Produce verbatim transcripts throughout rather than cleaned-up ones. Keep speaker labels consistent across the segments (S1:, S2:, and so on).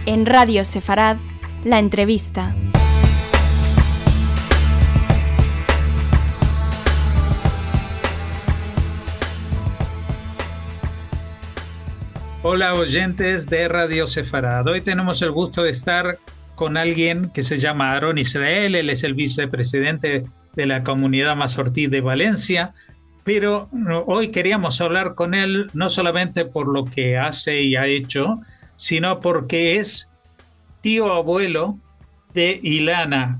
S1: En Radio Sefarad, la entrevista.
S2: Hola oyentes de Radio Sefarad. Hoy tenemos el gusto de estar con alguien que se llama Aaron Israel. Él es el vicepresidente de la Comunidad Masortí de Valencia, pero hoy queríamos hablar con él no solamente por lo que hace y ha hecho, sino porque es tío abuelo de Ilana,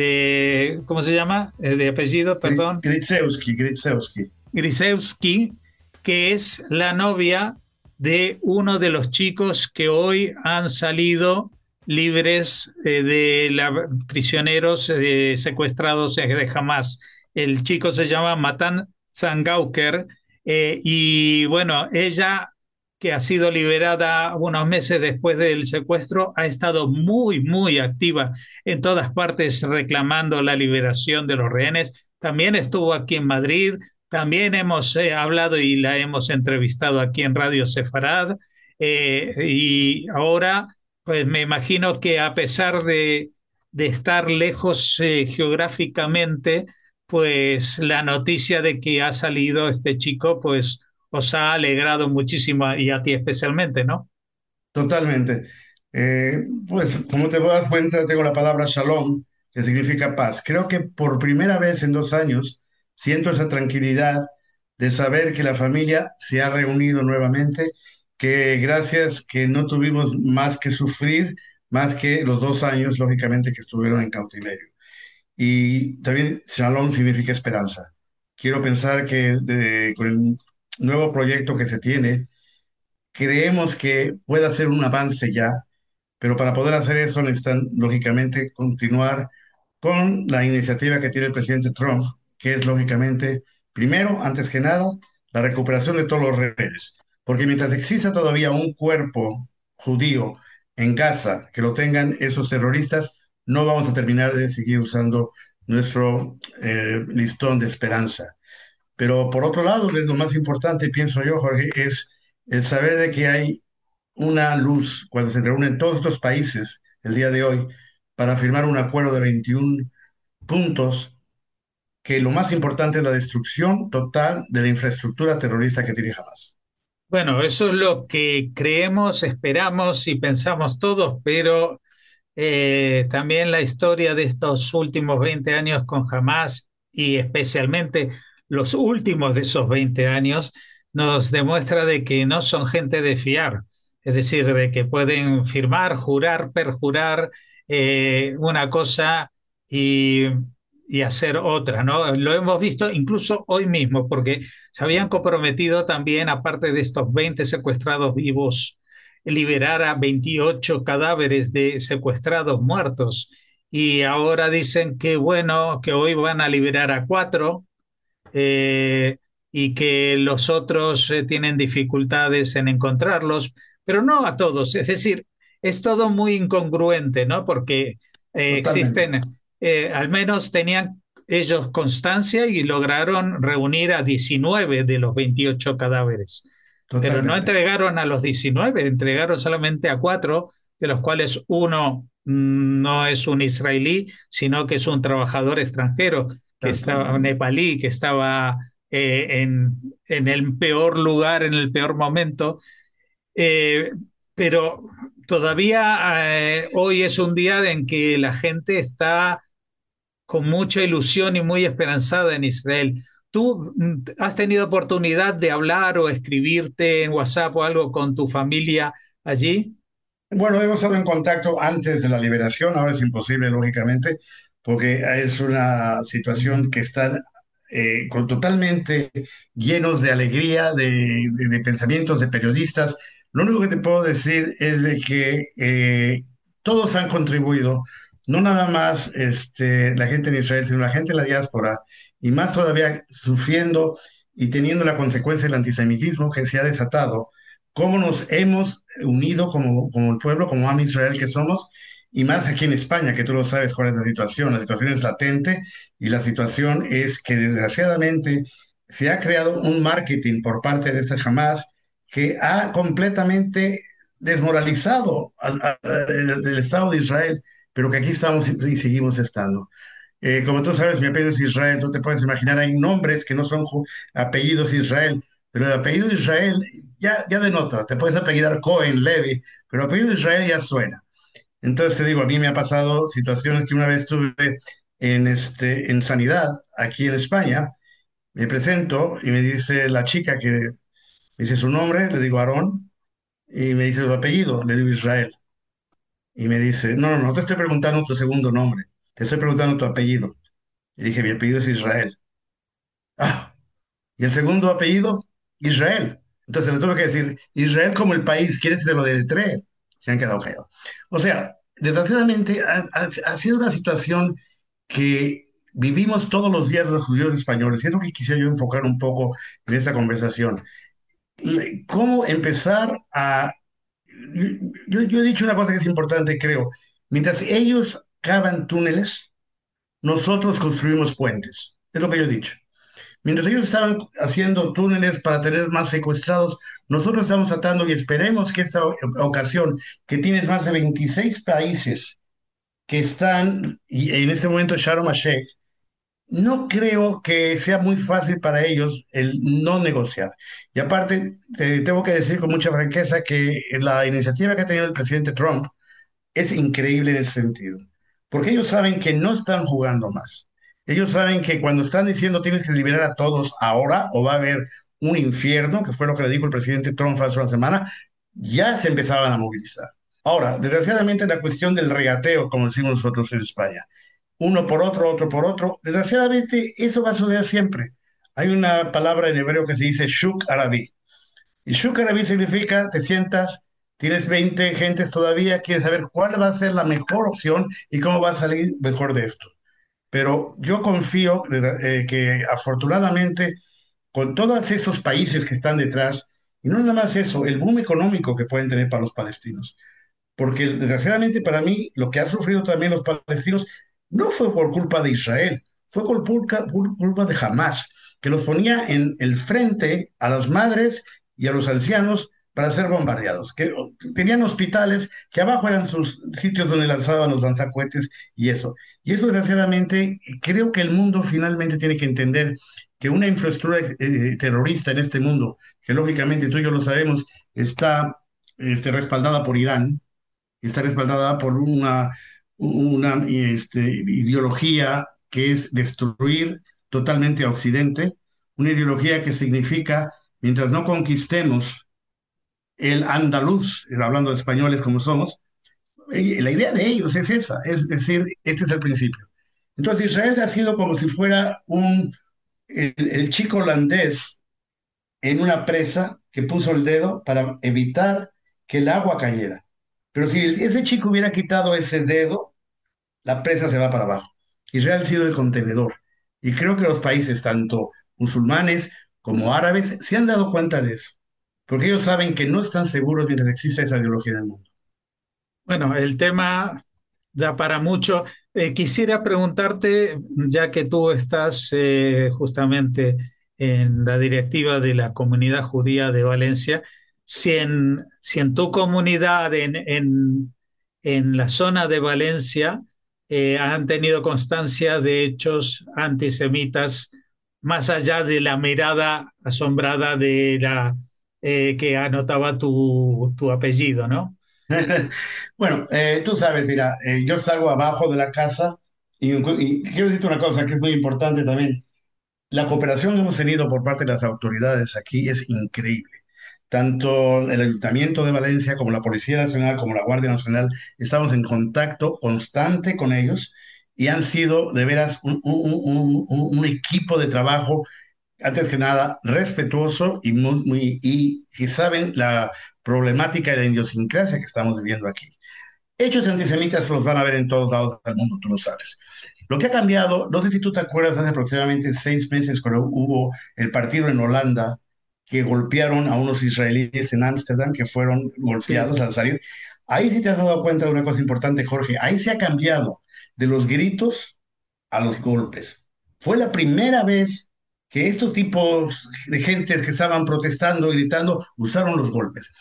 S2: eh, ¿cómo se llama? Eh, de apellido, perdón.
S3: Gryzewski, Gryzewski.
S2: Gryzewski, que es la novia de uno de los chicos que hoy han salido libres eh, de la, prisioneros eh, secuestrados de Hamas. El chico se llama Matan Zangauker eh, y bueno, ella, que ha sido liberada unos meses después del secuestro, ha estado muy, muy activa en todas partes reclamando la liberación de los rehenes. También estuvo aquí en Madrid. También hemos eh, hablado y la hemos entrevistado aquí en Radio Sefarad. Eh, y ahora, pues me imagino que a pesar de, de estar lejos eh, geográficamente, pues la noticia de que ha salido este chico, pues os ha alegrado muchísimo y a ti especialmente, ¿no?
S3: Totalmente. Eh, pues como te das cuenta, tengo la palabra shalom, que significa paz. Creo que por primera vez en dos años siento esa tranquilidad de saber que la familia se ha reunido nuevamente, que gracias que no tuvimos más que sufrir, más que los dos años, lógicamente, que estuvieron en cautiverio. Y también shalom significa esperanza. Quiero pensar que de- con el nuevo proyecto que se tiene, creemos que puede hacer un avance ya, pero para poder hacer eso necesitan, lógicamente, continuar con la iniciativa que tiene el presidente Trump, que es, lógicamente, primero, antes que nada, la recuperación de todos los rehenes. Porque mientras exista todavía un cuerpo judío en Gaza que lo tengan esos terroristas, no vamos a terminar de seguir usando nuestro eh, listón de esperanza. Pero por otro lado, es lo más importante, pienso yo, Jorge, es el saber de que hay una luz cuando se reúnen todos estos países el día de hoy para firmar un acuerdo de veintiún puntos, que lo más importante es la destrucción total de la infraestructura terrorista que tiene Hamas.
S2: Bueno, eso es lo que creemos, esperamos y pensamos todos, pero eh, también la historia de estos últimos veinte años con Hamas y especialmente los últimos de esos veinte años nos demuestra de que no son gente de fiar, es decir, de que pueden firmar, jurar, perjurar eh, una cosa y, y hacer otra, ¿no? Lo hemos visto incluso hoy mismo, porque se habían comprometido también, aparte de estos veinte secuestrados vivos, liberar a veintiocho cadáveres de secuestrados muertos. Y ahora dicen que, bueno, que hoy van a liberar a cuatro eh, y que los otros eh, tienen dificultades en encontrarlos, pero no a todos. Es decir, es todo muy incongruente, ¿no? Porque eh,
S3: Totalmente,
S2: existen, eh, al menos tenían ellos constancia y lograron reunir a diecinueve de los veintiocho cadáveres, pero no
S3: totalmente,
S2: entregaron a los diecinueve, entregaron solamente a cuatro, de los cuales uno mm, no es un israelí, sino que es un trabajador extranjero, que estaba, un
S3: totalmente.
S2: nepalí, que estaba eh, en, en el peor lugar, en el peor momento. Eh, pero todavía eh, hoy es un día en que la gente está con mucha ilusión y muy esperanzada en Israel. ¿Tú mm, has tenido oportunidad de hablar o escribirte en WhatsApp o algo con tu familia allí?
S3: Bueno, hemos estado en contacto antes de la liberación, ahora es imposible, lógicamente, porque es una situación que está eh, con- totalmente llenos de alegría, de, de- de pensamientos de periodistas. Lo único que te puedo decir es de que eh, todos han contribuido, no nada más este, la gente en Israel, sino la gente en la diáspora, y más todavía sufriendo y teniendo la consecuencia del antisemitismo que se ha desatado, cómo nos hemos unido como, como el pueblo, como Am Israel que somos, y más aquí en España, que tú lo sabes cuál es la situación. La situación es latente y la situación es que desgraciadamente se ha creado un marketing por parte de este Hamas que ha completamente desmoralizado al, al- el, el Estado de Israel, pero que aquí estamos y, y seguimos estando. Eh, como tú sabes, mi apellido es Israel, tú te puedes imaginar, hay nombres que no son ju- apellidos Israel, pero el apellido Israel ya, ya denota, te puedes apellidar Cohen, Levy, pero el apellido Israel ya suena. Entonces te digo, a mí me ha pasado situaciones que una vez tuve en, este, en sanidad aquí en España, me presento y me dice la chica que me dice su nombre, le digo Aarón, y me dice su apellido, le digo Israel. Y me dice, no, no, no te estoy preguntando tu segundo nombre, te estoy preguntando tu apellido. Y dije, mi apellido es Israel. Ah, y el segundo apellido, Israel. Entonces le tuve que decir, Israel como el país, ¿quieres que te lo deletree? Se han quedado callados. O sea, desgraciadamente ha, ha- ha sido una situación que vivimos todos los días los judíos españoles. Y es lo que quisiera yo enfocar un poco en esta conversación. Y ¿cómo empezar a... Yo, yo- yo he dicho una cosa que es importante, creo. Mientras ellos cavan túneles, nosotros construimos puentes. Es lo que yo he dicho. Mientras ellos estaban haciendo túneles para tener más secuestrados, nosotros estamos tratando y esperemos que esta o- ocasión, que tienes más de veintiséis países que están, y en este momento Sharm el-Sheikh, no creo que sea muy fácil para ellos el no negociar. Y aparte, te tengo que decir con mucha franqueza que la iniciativa que ha tenido el presidente Trump es increíble en ese sentido, porque ellos saben que no están jugando más. Ellos saben que cuando están diciendo tienes que liberar a todos ahora o va a haber un infierno, que fue lo que le dijo el presidente Trump hace una semana, ya se empezaban a movilizar. Ahora, desgraciadamente la cuestión del regateo, como decimos nosotros en España, uno por otro, otro por otro, desgraciadamente eso va a suceder siempre. Hay una palabra en hebreo que se dice shuk arabi, y Shukarabi significa, te sientas, tienes veinte gentes todavía, quieres saber cuál va a ser la mejor opción y cómo va a salir mejor de esto. Pero yo confío eh, que afortunadamente con todos estos países que están detrás, y no nada más eso, el boom económico que pueden tener para los palestinos, porque desgraciadamente para mí lo que han sufrido también los palestinos no fue por culpa de Israel, fue por culpa, por culpa de Hamas, que los ponía en el frente a las madres y a los ancianos para ser bombardeados, que tenían hospitales que abajo eran sus sitios donde lanzaban los lanzacohetes y eso. Y eso desgraciadamente creo que el mundo finalmente tiene que entender que una infraestructura eh, terrorista en este mundo, que lógicamente tú y yo lo sabemos, está este, respaldada por Irán, está respaldada por una, una este, ideología que es destruir totalmente a Occidente, una ideología que significa, mientras no conquistemos el andaluz, hablando de españoles como somos, eh, la idea de ellos es esa, es decir, este es el principio. Entonces Israel ha sido como si fuera un, el, el chico holandés en una presa que puso el dedo para evitar que el agua cayera. Pero si el- ese chico hubiera quitado ese dedo, la presa se va para abajo. Israel ha sido el contenedor. Y creo que los países, tanto musulmanes como árabes, se han dado cuenta de eso. Porque ellos saben que no están seguros mientras exista esa ideología del mundo.
S2: Bueno, el tema da para mucho. Eh, quisiera preguntarte, ya que tú estás eh, justamente en la directiva de la comunidad judía de Valencia, si en, si en tu comunidad, en, en, en la zona de Valencia, eh, han tenido constancia de hechos antisemitas, más allá de la mirada asombrada de la eh, que anotaba tu, tu apellido, ¿no?
S3: Bueno, eh, tú sabes, mira, eh, yo salgo abajo de la casa y, y quiero decirte una cosa que es muy importante también. La cooperación que hemos tenido por parte de las autoridades aquí es increíble. Tanto el Ayuntamiento de Valencia como la Policía Nacional, como la Guardia Nacional, estamos en contacto constante con ellos y han sido de veras un, un- un- un- un equipo de trabajo, antes que nada, respetuoso y, muy, muy- y que saben la problemática y la idiosincrasia que estamos viviendo aquí. Hechos antisemitas los van a ver en todos lados del mundo, tú lo sabes. Lo que ha cambiado, no sé si tú te acuerdas, hace aproximadamente seis meses cuando hubo el partido en Holanda, que golpearon a unos israelíes en Ámsterdam, que fueron
S2: Sí.
S3: golpeados al salir. Ahí sí te has dado cuenta de una cosa importante, Jorge. Ahí se ha cambiado de los gritos a los golpes. Fue la primera vez que estos tipos de gentes que estaban protestando, gritando, usaron los golpes.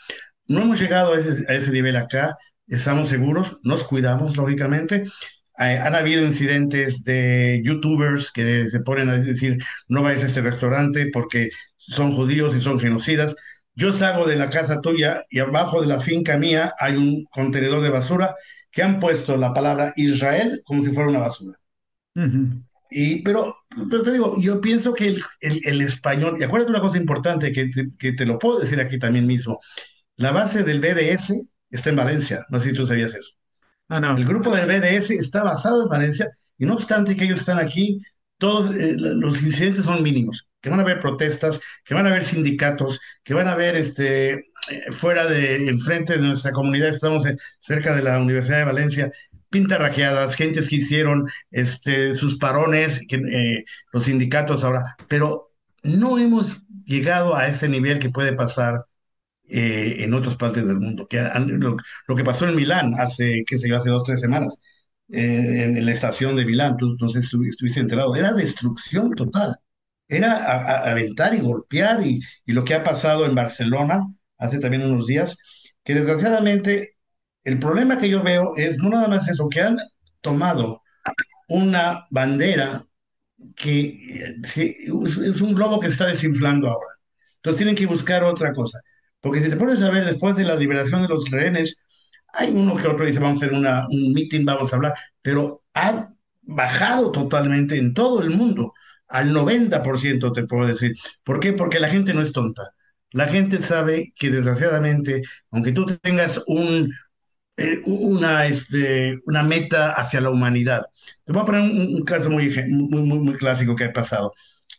S3: no hemos llegado a ese, a ese nivel acá, estamos seguros, nos cuidamos, lógicamente. Eh, han habido incidentes de youtubers que se ponen a decir, no vayas a este restaurante porque son judíos y son genocidas. Yo salgo de la casa tuya y abajo de la finca mía hay un contenedor de basura que han puesto la palabra Israel como si fuera una basura.
S2: Ujú.
S3: Y, pero, pero te digo, yo pienso que el, el- el español, y acuérdate una cosa importante que te, que te lo puedo decir aquí también mismo, la base del B D S está en Valencia, no sé si tú sabías eso.
S2: Ah,
S3: El
S2: no.
S3: grupo del B D S está basado en Valencia y no obstante que ellos están aquí, todos eh, los incidentes son mínimos, que van a haber protestas, que van a haber sindicatos, que van a haber este, eh, fuera de, enfrente de nuestra comunidad, estamos eh, cerca de la Universidad de Valencia, pintarrajeadas, gentes que hicieron este, sus parones, que, eh, los sindicatos ahora, pero no hemos llegado a ese nivel que puede pasar eh, en otras partes del mundo. Que han- lo, lo que pasó en Milán hace, qué sé yo, hace dos, tres semanas, eh, en, en la estación de Milán, tú no sé si estu- estuviste enterado, era destrucción total. Era a- a- aventar y golpear y, y lo que ha pasado en Barcelona hace también unos días, que desgraciadamente el problema que yo veo es no nada más eso, que han tomado una bandera que eh, sí, es, es un globo que se está desinflando ahora. Entonces tienen que buscar otra cosa. Porque si te pones a ver, después de la liberación de los rehenes, hay uno que otro dice, vamos a hacer una, un meeting, vamos a hablar, pero ha bajado totalmente en todo el mundo, al noventa por ciento te puedo decir. ¿Por qué? Porque la gente no es tonta. La gente sabe que desgraciadamente, aunque tú tengas un, eh, una, este, una meta hacia la humanidad. Te voy a poner un, un caso muy, eje- muy, muy, muy clásico que ha pasado.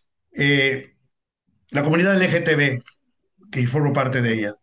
S3: Eh, la comunidad L G T B, que formo parte de ella,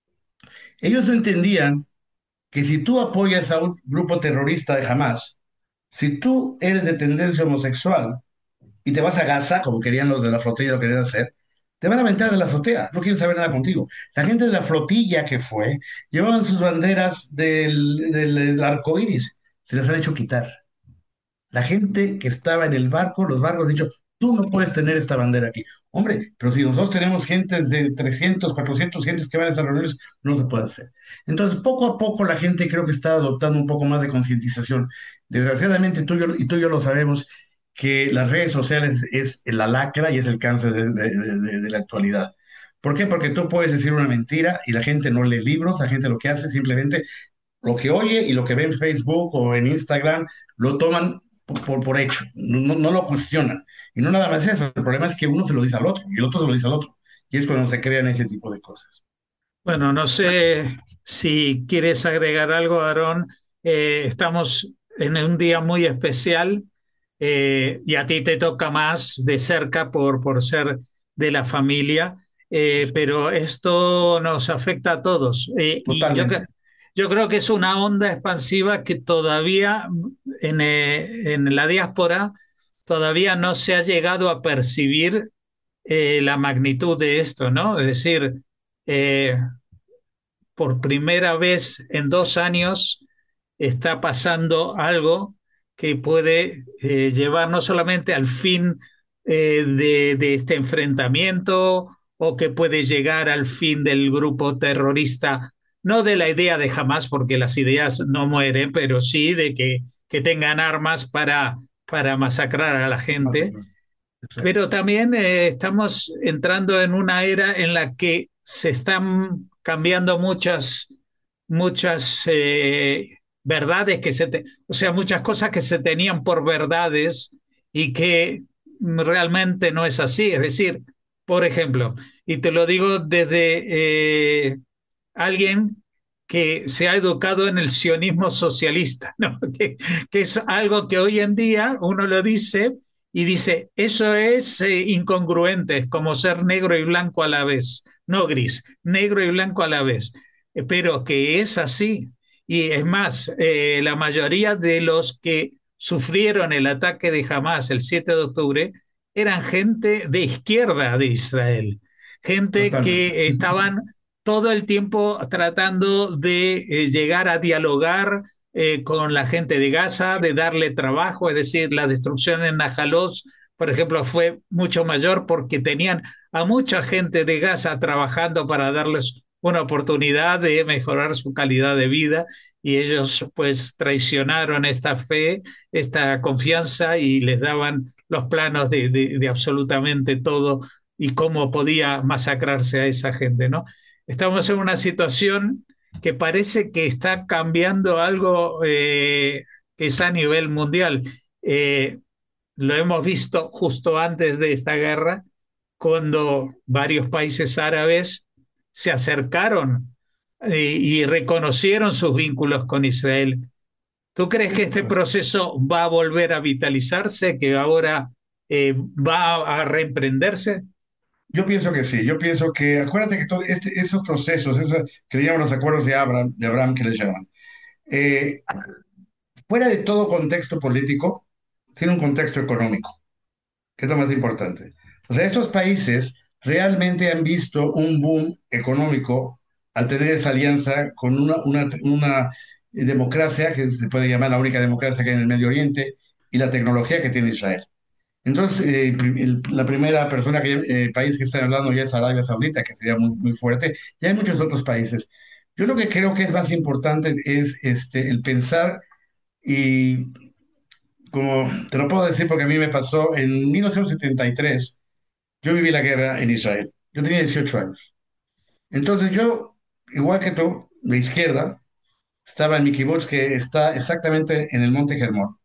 S3: ellos no entendían que si tú apoyas a un grupo terrorista de Hamas, si tú eres de tendencia homosexual y te vas a Gaza, como querían los de la flotilla lo querían hacer, te van a aventar de la azotea, no quieren saber nada contigo. La gente de la flotilla que fue, llevaban sus banderas del, del arco iris, se las han hecho quitar. La gente que estaba en el barco, los barcos han dicho, tú no puedes tener esta bandera aquí. Hombre, pero si nosotros tenemos gentes de trescientos, cuatrocientos gentes que van a esas reuniones, no se puede hacer. Entonces, poco a poco la gente creo que está adoptando un poco más de concientización. Desgraciadamente, tú y yo, y tú y yo lo sabemos, que las redes sociales es la lacra y es el cáncer de, de- de- de la actualidad. ¿Por qué? Porque tú puedes decir una mentira y la gente no lee libros, la gente lo que hace simplemente lo que oye y lo que ve en Facebook o en Instagram lo toman por, por, por hecho, no, no, no lo cuestionan. Y no nada más eso, el problema es que uno se lo dice al otro y el otro se lo dice al otro. Y es cuando se crean ese tipo de cosas.
S2: Bueno, no sé si quieres agregar algo, Aarón. Eh, estamos en un día muy especial eh, y a ti te toca más de cerca por, por ser de la familia, eh, pero esto nos afecta a todos. Eh, y yo, cre-
S3: Totalmente.
S2: yo creo que es una onda expansiva que todavía en, eh, en la diáspora todavía no se ha llegado a percibir eh, la magnitud de esto, ¿no? Es decir, eh, por primera vez en dos años está pasando algo que puede eh, llevar no solamente al fin eh, de, de este enfrentamiento o que puede llegar al fin del grupo terrorista, no de la idea de Hamas, porque las ideas no mueren, pero sí de que, que tengan armas para, para masacrar a la
S3: Más o
S2: gente.
S3: menos. Exacto.
S2: Pero también eh, estamos entrando en una era en la que se están cambiando muchas, muchas eh, verdades que se, te, o sea, muchas cosas que se tenían por verdades y que realmente no es así. Es decir, por ejemplo, y te lo digo desde eh, alguien que se ha educado en el sionismo socialista, ¿no? que, que es algo que hoy en día uno lo dice y dice, eso es eh, incongruente, es como ser negro y blanco a la vez, no gris, negro y blanco a la vez, eh, pero que es así. Y es más, eh, la mayoría de los que sufrieron el ataque de Hamas el siete de octubre eran gente de izquierda de Israel, gente
S3: Totalmente.
S2: que estaban todo el tiempo tratando de eh, llegar a dialogar eh, con la gente de Gaza, de darle trabajo, es decir, la destrucción en Najalos, por ejemplo, fue mucho mayor porque tenían a mucha gente de Gaza trabajando para darles una oportunidad de mejorar su calidad de vida y ellos pues traicionaron esta fe, esta confianza y les daban los planos de, de, de absolutamente todo y cómo podía masacrarse a esa gente, ¿no? Estamos en una situación que parece que está cambiando algo eh, que es a nivel mundial. Eh, lo hemos visto justo antes de esta guerra, cuando varios países árabes se acercaron eh, y reconocieron sus vínculos con Israel. ¿Tú crees que este proceso va a volver a vitalizarse, que ahora eh, va a reemprenderse?
S3: Yo pienso que sí, yo pienso que, acuérdate que todo este- esos procesos, esos que le llaman los acuerdos de Abraham, de Abraham que les llaman, eh, fuera de todo contexto político, tiene un contexto económico, que es lo más importante. O sea, estos países realmente han visto un boom económico al tener esa alianza con una, una, una democracia, que se puede llamar la única democracia que hay en el Medio Oriente, y la tecnología que tiene Israel. Entonces, eh, pri- el- la primera persona que, eh, país que están hablando ya es Arabia Saudita, que sería muy, muy fuerte, y hay muchos otros países. Yo lo que creo que es más importante es este, el pensar, y como te lo puedo decir porque a mí me pasó en mil novecientos setenta y tres, yo viví la guerra en Israel. Yo tenía dieciocho años. Entonces yo, igual que tú, de izquierda, estaba en mi kibutz que está exactamente en el Monte Hermón.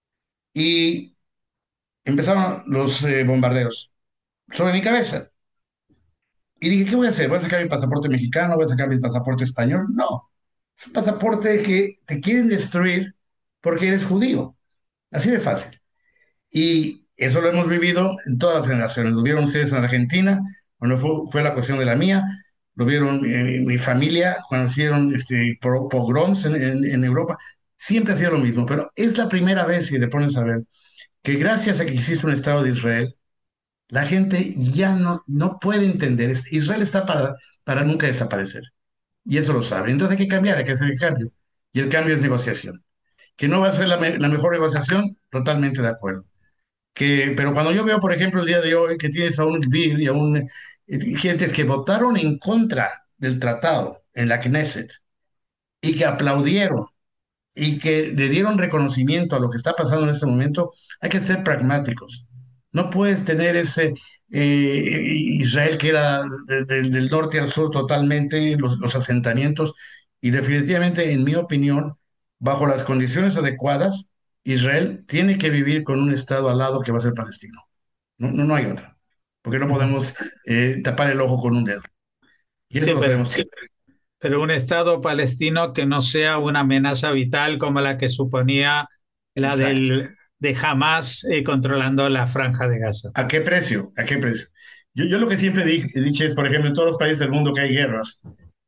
S3: Y empezaron los eh, bombardeos sobre mi cabeza. Y dije, ¿qué voy a hacer? ¿Voy a sacar mi pasaporte mexicano? ¿Voy a sacar mi pasaporte español? No. Es un pasaporte que te quieren destruir porque eres judío. Así de fácil. Y eso lo hemos vivido en todas las generaciones. Lo vieron ustedes en Argentina, cuando fue, fue la cuestión de la mía. Lo vieron en mi familia, cuando hicieron este, pro- pogroms en, en- en Europa. Siempre ha sido lo mismo. Pero es la primera vez, si te pones a ver, que gracias a que existe un Estado de Israel, la gente ya no, no puede entender. Es- Israel está para, para nunca desaparecer. Y eso lo sabe. Entonces hay que cambiar, hay que hacer el cambio. Y el cambio es negociación. Que no va a ser la, me- la mejor negociación, totalmente de acuerdo. Que, pero cuando yo veo, por ejemplo, el día de hoy que tienes a un Bill y a un, eh, gentes que votaron en contra del tratado en la Knesset y que aplaudieron y que le dieron reconocimiento a lo que está pasando en este momento, hay que ser pragmáticos. No puedes tener ese eh, Israel que era de- de- del norte al sur totalmente, los, los asentamientos, y definitivamente, en mi opinión, bajo las condiciones adecuadas, Israel tiene que vivir con un Estado al lado que va a ser palestino. No, no, no hay otra, porque no podemos eh, tapar el ojo con un dedo. Y eso
S2: Sí,
S3: lo
S2: pero,
S3: sabemos.
S2: pero un Estado palestino que no sea una amenaza vital como la que suponía la
S3: Exacto.
S2: del, de Hamas eh, controlando la franja de Gaza.
S3: ¿A qué precio? ¿A qué precio? Yo, yo lo que siempre di- he dicho es, por ejemplo, en todos los países del mundo que hay guerras,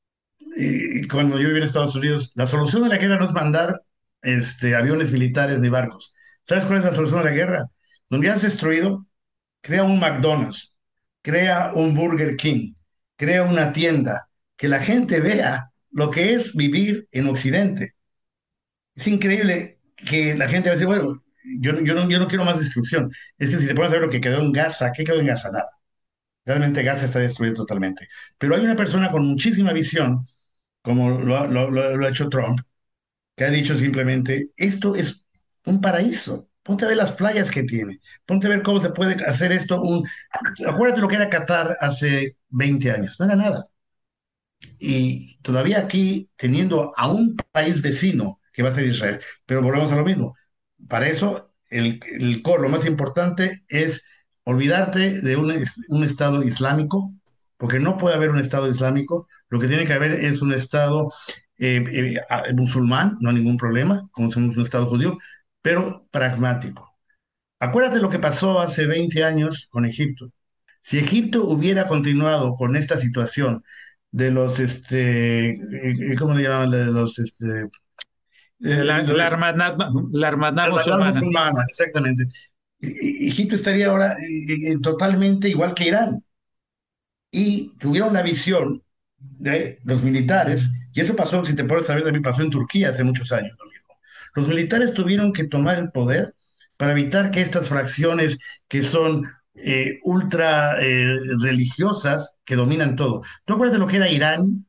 S3: y cuando yo viví en Estados Unidos, la solución de la guerra no es mandar este, aviones militares ni barcos. ¿Sabes cuál es la solución de la guerra? Donde has destruido, crea un McDonald's, crea un Burger King, crea una tienda, que la gente vea lo que es vivir en Occidente. Es increíble que la gente va a decir, bueno, yo, no- yo, no, yo no quiero más destrucción. Es que si te pones a ver lo que quedó en Gaza, ¿qué quedó en Gaza? Nada. Realmente Gaza está destruido totalmente. Pero hay una persona con muchísima visión, como lo, ha- lo, lo- lo ha hecho Trump, que ha dicho simplemente, esto es un paraíso. Ponte a ver las playas que tiene. Ponte a ver cómo se puede hacer esto. Un... Acuérdate lo que era Qatar hace veinte años. No era nada. Y todavía aquí, teniendo a un país vecino que va a ser Israel, pero volvemos a lo mismo. Para eso, el, el core, lo más importante es olvidarte de un, es- un Estado islámico, porque no puede haber un Estado islámico. Lo que tiene que haber es un Estado eh, eh, a- musulmán, no hay ningún problema, como somos un Estado judío, pero pragmático. Acuérdate lo que pasó hace veinte años con Egipto. Si Egipto hubiera continuado con esta situación de los, este, eh, ¿cómo le llaman? De los, este,
S2: Eh,
S3: eh,
S2: La, la hermandad, la hermandad
S3: la hermandad
S2: musulmana.
S3: musulmana, exactamente. E- e- Egipto estaría ahora eh, eh, totalmente igual que Irán. Y tuvieron la visión de los militares, y eso pasó, si te puedes saber, también pasó en Turquía hace muchos años lo mismo. Los militares tuvieron que tomar el poder para evitar que estas fracciones que son eh, ultra eh, religiosas, que dominan todo. ¿Tú acuerdas de lo que era Irán?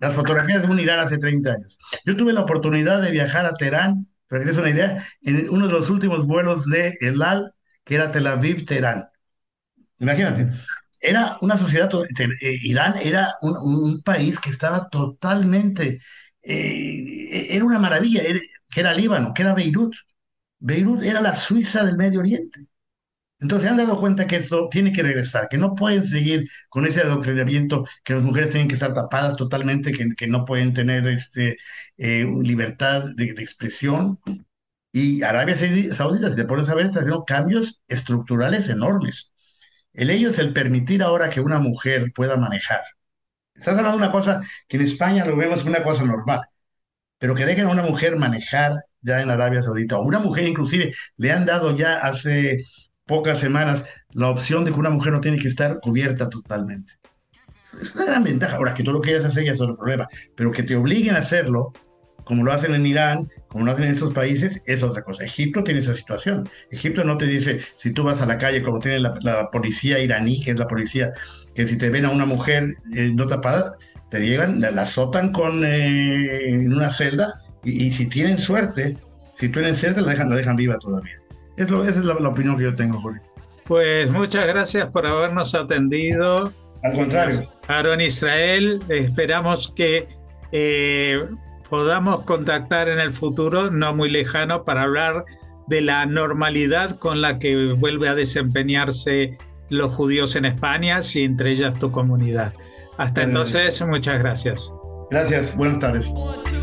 S3: las fotografías de un Irán hace treinta años. Yo tuve la oportunidad de viajar a Teherán, para que te des una idea, en uno de los últimos vuelos de El Al, que era Tel Aviv-Teherán. Imagínate, era una sociedad, to- te- eh, Irán era un, un país que estaba totalmente, eh, era una maravilla, era- que era Líbano, que era Beirut. Beirut era la Suiza del Medio Oriente. Entonces se han dado cuenta que esto tiene que regresar, que no pueden seguir con ese adoctrinamiento, que las mujeres tienen que estar tapadas totalmente, que, que no pueden tener este, eh, libertad de, de expresión. Y Arabia Saudí- Saudita, si te pones a ver, está haciendo cambios estructurales enormes. El ello es el permitir ahora que una mujer pueda manejar. Estás hablando de una cosa que en España lo vemos como una cosa normal, pero que dejen a una mujer manejar ya en Arabia Saudita, o una mujer inclusive, le han dado ya hace pocas semanas la opción de que una mujer no tiene que estar cubierta totalmente. Es una gran ventaja. Ahora, que tú lo quieras hacer ya es otro problema, pero que te obliguen a hacerlo, como lo hacen en Irán, como lo hacen en estos países, es otra cosa. Egipto tiene esa situación. Egipto no te dice, si tú vas a la calle, como tiene la, la policía iraní, que es la policía, que si te ven a una mujer eh, no tapada, te llevan, la, la azotan con, eh, en una celda, y, y si tienen suerte, si tienen suerte, la dejan, la dejan viva todavía. Es lo- esa es la, la opinión que yo tengo, Jorge.
S2: Pues muchas gracias por habernos atendido,
S3: Al contrario.
S2: Aarón Israel. Esperamos que eh, podamos contactar en el futuro, no muy lejano, para hablar de la normalidad con la que vuelve a desempeñarse los judíos en España, y entre ellas tu comunidad. Hasta
S3: Eh,
S2: entonces, muchas gracias.
S3: Gracias, buenas tardes.